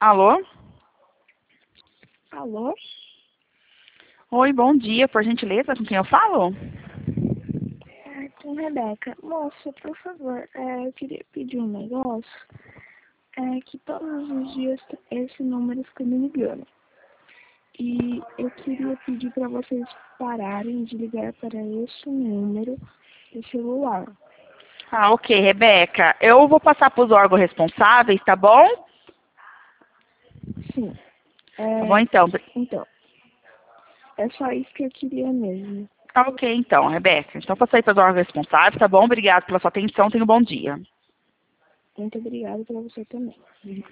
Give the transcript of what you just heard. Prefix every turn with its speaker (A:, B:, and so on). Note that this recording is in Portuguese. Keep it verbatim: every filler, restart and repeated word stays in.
A: Alô?
B: Alô?
A: Oi, bom dia, por gentileza, com quem eu falo?
B: É, com Rebeca. Moça, por favor, é, eu queria pedir um negócio. É que todos os dias esse número fica me ligando. E eu queria pedir para vocês pararem de ligar para esse número de celular.
A: Ah, ok, Rebeca. Eu vou passar para os órgãos responsáveis, tá bom?
B: Sim.
A: Tá bom,
B: É,
A: então.
B: então, é só isso que eu queria mesmo.
A: Tá ok, então, Rebeca. Então, passei para os órgãos responsáveis, tá bom? Obrigada pela sua atenção, tenha um bom dia.
B: Muito obrigada para você também.